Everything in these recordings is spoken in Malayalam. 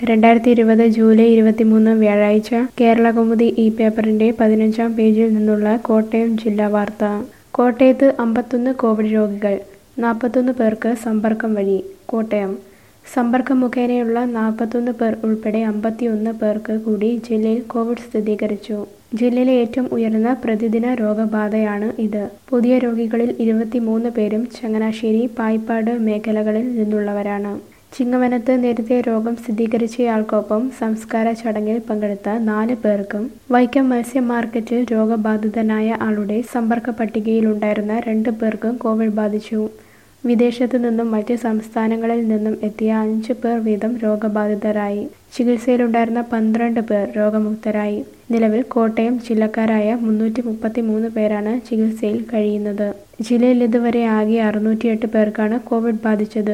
2020 ജൂലൈ 23 വ്യാഴാഴ്ച കേരളകൗമുദി ഈ പേപ്പറിന്റെ 15-ാം പേജിൽ നിന്നുള്ള കോട്ടയം ജില്ലാ വാർത്ത. കോട്ടയത്ത് 51 കോവിഡ് രോഗികൾ, 41 പേർക്ക് സമ്പർക്കം വഴി. കോട്ടയം സമ്പർക്കം മുഖേനയുള്ള 41 പേർ ഉൾപ്പെടെ 51 പേർക്ക് കൂടി ജില്ലയിൽ കോവിഡ് സ്ഥിരീകരിച്ചു. ജില്ലയിലെ ഏറ്റവും ഉയർന്ന പ്രതിദിന രോഗബാധയാണ് ഇത്. പുതിയ രോഗികളിൽ 23 പേരും ചങ്ങനാശ്ശേരി, പായിപ്പാട് മേഖലകളിൽ നിന്നുള്ളവരാണ്. ചിങ്ങവനത്ത് നേരത്തെ രോഗം സ്ഥിരീകരിച്ചയാൾക്കൊപ്പം സംസ്കാര ചടങ്ങിൽ പങ്കെടുത്ത 4 പേർക്കും വൈക്കം മത്സ്യ മാർക്കറ്റിൽ രോഗബാധിതനായ ആളുടെ സമ്പർക്ക പട്ടികയിലുണ്ടായിരുന്ന 2 പേർക്കും കോവിഡ് ബാധിച്ചു. വിദേശത്തു നിന്നും മറ്റ് സംസ്ഥാനങ്ങളിൽ നിന്നും എത്തിയ 5 പേർ വീതം രോഗബാധിതരായി. ചികിത്സയിലുണ്ടായിരുന്ന 12 പേർ രോഗമുക്തരായി. നിലവിൽ കോട്ടയം ജില്ലക്കാരായ 333 പേരാണ് ചികിത്സയിൽ കഴിയുന്നത്. ജില്ലയിൽ ഇതുവരെ ആകെ 608 പേർക്കാണ് കോവിഡ് ബാധിച്ചത്.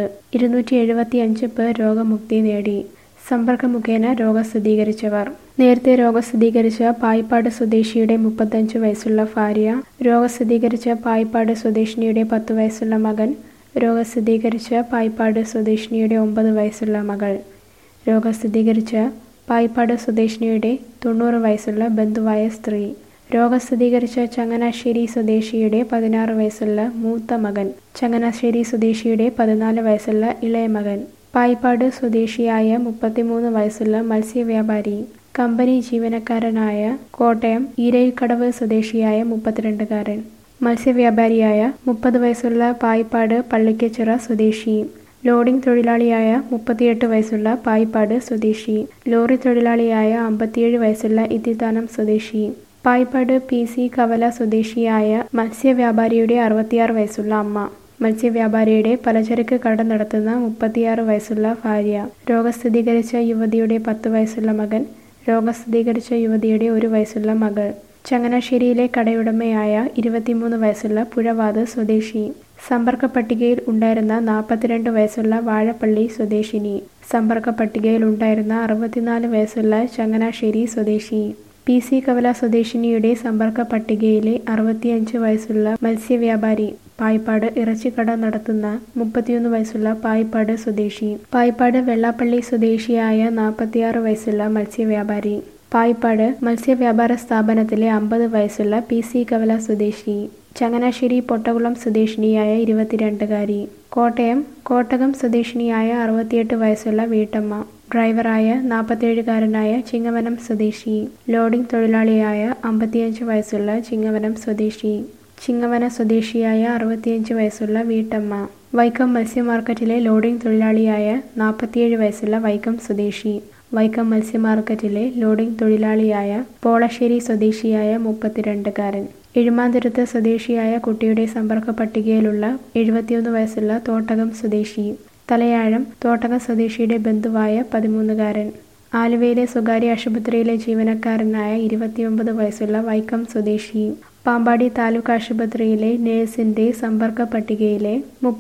275 പേർ രോഗമുക്തി നേടി. സമ്പർക്കം മുഖേന രോഗം സ്ഥിരീകരിച്ചവർ: നേരത്തെ രോഗം സ്ഥിരീകരിച്ച പായിപ്പാട് സ്വദേശിയുടെ 35 വയസ്സുള്ള ഭാര്യ, രോഗം സ്ഥിരീകരിച്ച പായിപ്പാട് സ്വദേശിനിയുടെ 10 വയസ്സുള്ള മകൻ, രോഗം സ്ഥിരീകരിച്ച പായിപ്പാട് സ്വദേശിനിയുടെ 9 വയസ്സുള്ള മകൾ, രോഗം സ്ഥിരീകരിച്ച പായിപ്പാട് സ്വദേശിനിയുടെ 90 വയസ്സുള്ള ബന്ധുവായ സ്ത്രീ, രോഗം സ്ഥിരീകരിച്ച ചങ്ങനാശ്ശേരി സ്വദേശിയുടെ 16 വയസ്സുള്ള മൂത്ത മകൻ, ചങ്ങനാശ്ശേരി സ്വദേശിയുടെ 14 വയസ്സുള്ള ഇളയ മകൻ, പായിപ്പാട് സ്വദേശിയായ 33 വയസ്സുള്ള മത്സ്യവ്യാപാരി, കമ്പനി ജീവനക്കാരനായ കോട്ടയം ഈരയിൽക്കടവ് സ്വദേശിയായ 32കാരൻ, മത്സ്യവ്യാപാരിയായ 30 വയസ്സുള്ള പായിപ്പാട് പള്ളിക്കച്ചിറ സ്വദേശി, ലോഡിംഗ് തൊഴിലാളിയായ 38 വയസ്സുള്ള പായിപ്പാട് സ്വദേശി, ലോറി തൊഴിലാളിയായ 57 വയസ്സുള്ള ഇത്തിത്താനം സ്വദേശി, പായിപ്പാട് PC കവല സ്വദേശിയായ മത്സ്യവ്യാപാരിയുടെ 66 വയസ്സുള്ള അമ്മ, മത്സ്യവ്യാപാരിയുടെ പലചരക്ക് കട നടത്തുന്ന 36 വയസ്സുള്ള ഭാര്യ, രോഗം സ്ഥിരീകരിച്ച യുവതിയുടെ 10 വയസ്സുള്ള മകൻ, രോഗം സ്ഥിരീകരിച്ച യുവതിയുടെ 1 വയസ്സുള്ള മകൾ, ചങ്ങനാശ്ശേരിയിലെ കടയുടമയായ 23 വയസ്സുള്ള പുഴവാത് സ്വദേശി, സമ്പർക്ക പട്ടികയിൽ ഉണ്ടായിരുന്ന 42 വയസ്സുള്ള വാഴപ്പള്ളി സ്വദേശിനി, സമ്പർക്ക പട്ടികയിൽ ഉണ്ടായിരുന്ന 64 വയസ്സുള്ള ചങ്ങനാശ്ശേരി സ്വദേശി, PC കവല സ്വദേശിനിയുടെ സമ്പർക്ക പട്ടികയിലെ 65 വയസ്സുള്ള മത്സ്യവ്യാപാരി, പായിപ്പാട് ഇറച്ചിക്കട നടത്തുന്ന 31 വയസ്സുള്ള പായിപ്പാട് സ്വദേശി, പായിപ്പാട് വെള്ളാപ്പള്ളി സ്വദേശിയായ 46 വയസ്സുള്ള മത്സ്യവ്യാപാരി, പായിപ്പാട് മത്സ്യവ്യാപാര സ്ഥാപനത്തിലെ 50 വയസ്സുള്ള PC കവല സ്വദേശി, ചങ്ങനാശ്ശേരി പൊട്ടകുളം സ്വദേശിനിയായ 22കാരി, കോട്ടയം കോട്ടകം സ്വദേശിനിയായ 68 വയസ്സുള്ള വീട്ടമ്മ, ഡ്രൈവറായ 47കാരനായ ചിങ്ങവനം സ്വദേശി, ലോഡിംഗ് തൊഴിലാളിയായ 55 വയസ്സുള്ള ചിങ്ങവനം സ്വദേശി, ചിങ്ങവന സ്വദേശിയായ 65 വയസ്സുള്ള വീട്ടമ്മ, വൈക്കം മത്സ്യ മാർക്കറ്റിലെ ലോഡിംഗ് തൊഴിലാളിയായ 47 വയസ്സുള്ള വൈക്കം സ്വദേശി, വൈക്കം മത്സ്യ മാർക്കറ്റിലെ ലോഡിംഗ് തൊഴിലാളിയായ പോളശ്ശേരി സ്വദേശിയായ 32കാരൻ, എഴുമാന്തുരത്ത് സ്വദേശിയായ കുട്ടിയുടെ സമ്പർക്ക പട്ടികയിലുള്ള 71 വയസ്സുള്ള തോട്ടകം സ്വദേശി, തലയാഴം തോട്ടകം സ്വദേശിയുടെ ബന്ധുവായ 13കാരൻ, ആലുവയിലെ സ്വകാര്യ ആശുപത്രിയിലെ ജീവനക്കാരനായ 29 വയസ്സുള്ള വൈക്കം സ്വദേശി, പാമ്പാടി താലൂക്ക് ആശുപത്രിയിലെ നേഴ്സിന്റെ സമ്പർക്ക പട്ടികയിലെ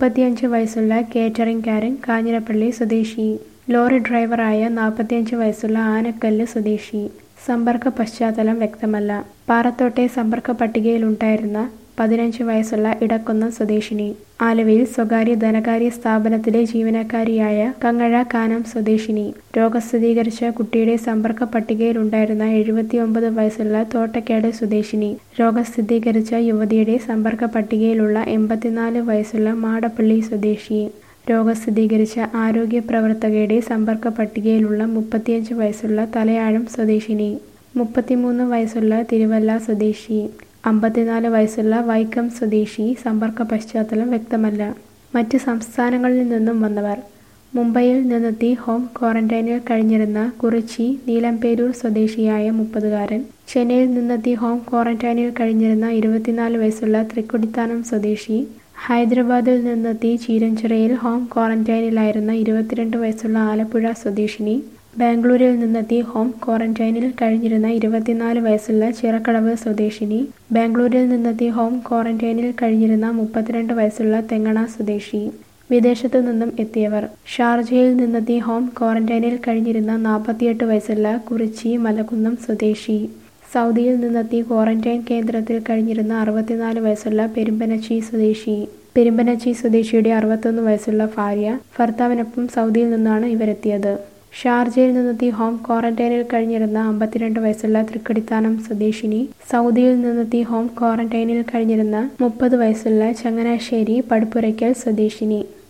35 വയസ്സുള്ള കേറ്ററിംഗുകാരൻ കാഞ്ഞിരപ്പള്ളി സ്വദേശി, ലോറി ഡ്രൈവറായ 45 വയസ്സുള്ള ആനക്കല്ല് സ്വദേശി. സമ്പർക്ക പശ്ചാത്തലം വ്യക്തമല്ല. പാറത്തോട്ടെ സമ്പർക്ക പട്ടികയിലുണ്ടായിരുന്ന 15 വയസ്സുള്ള ഇടക്കുന്നം സ്വദേശിനി, ആലുവയിൽ സ്വകാര്യ ധനകാര്യ സ്ഥാപനത്തിലെ ജീവനക്കാരിയായ കങ്ങഴ കാനം സ്വദേശിനി, രോഗം സ്ഥിരീകരിച്ച കുട്ടിയുടെ സമ്പർക്ക പട്ടികയിലുണ്ടായിരുന്ന 79 വയസ്സുള്ള തോട്ടക്കാട് സ്വദേശിനി, രോഗം സ്ഥിരീകരിച്ച യുവതിയുടെ സമ്പർക്ക പട്ടികയിലുള്ള 84 വയസ്സുള്ള മാടപ്പള്ളി സ്വദേശി, രോഗം സ്ഥിരീകരിച്ച ആരോഗ്യ പ്രവർത്തകയുടെ സമ്പർക്ക പട്ടികയിലുള്ള 35 വയസ്സുള്ള തലയാഴം സ്വദേശിനി, 33 വയസ്സുള്ള തിരുവല്ല സ്വദേശി, 54 വയസ്സുള്ള വൈക്കം സ്വദേശി. സമ്പർക്ക പശ്ചാത്തലം വ്യക്തമല്ല. മറ്റ് സംസ്ഥാനങ്ങളിൽ നിന്നും വന്നവർ: മുംബൈയിൽ നിന്നെത്തി ഹോം ക്വാറന്റൈനിൽ കഴിഞ്ഞിരുന്ന കുറിച്ചി നീലംപേരൂർ സ്വദേശിയായ 30കാരൻ, ചെന്നൈയിൽ നിന്നെത്തി ഹോം ക്വാറന്റൈനിൽ കഴിഞ്ഞിരുന്ന 24 വയസ്സുള്ള തൃക്കൊടിത്താനം സ്വദേശി, ഹൈദരാബാദിൽ നിന്നെത്തി ചീരഞ്ചിറയിൽ ഹോം ക്വാറന്റൈനിലായിരുന്ന 22 വയസ്സുള്ള ആലപ്പുഴ സ്വദേശിനി, ബാംഗ്ലൂരിൽ നിന്നെത്തി ഹോം ക്വാറന്റൈനിൽ കഴിഞ്ഞിരുന്ന 24 വയസ്സുള്ള ചിറക്കടവ് സ്വദേശിനി, ബാംഗ്ലൂരിൽ നിന്നെത്തി ഹോം ക്വാറന്റൈനിൽ കഴിഞ്ഞിരുന്ന 32 വയസ്സുള്ള തെങ്ങണ സ്വദേശി. വിദേശത്തു നിന്നും എത്തിയവർ: ഷാർജയിൽ നിന്നെത്തി ഹോം ക്വാറന്റൈനിൽ കഴിഞ്ഞിരുന്ന 48 വയസ്സുള്ള കുറിച്ചി മലക്കുന്നം സ്വദേശി, സൗദിയിൽ നിന്നെത്തി ക്വാറന്റൈൻ കേന്ദ്രത്തിൽ കഴിഞ്ഞിരുന്ന 64 വയസ്സുള്ള പെരുമ്പനച്ചി സ്വദേശി, പെരുമ്പനച്ചി സ്വദേശിയുടെ 61 വയസ്സുള്ള ഭാര്യ. ഭർത്താവിനൊപ്പം സൗദിയിൽ നിന്നാണ് ഇവരെത്തിയത്. ഷാർജയിൽ നിന്നെത്തി ഹോം ക്വാറന്റൈനിൽ കഴിഞ്ഞിരുന്ന 52 വയസ്സുള്ള തൃക്കടിത്താനം സ്വദേശിനി, സൗദിയിൽ നിന്നെത്തി ഹോം ക്വാറന്റൈനിൽ കഴിഞ്ഞിരുന്ന 30 വയസ്സുള്ള ചങ്ങനാശ്ശേരി പടുപുരയ്ക്കൽ സ്വദേശിനി.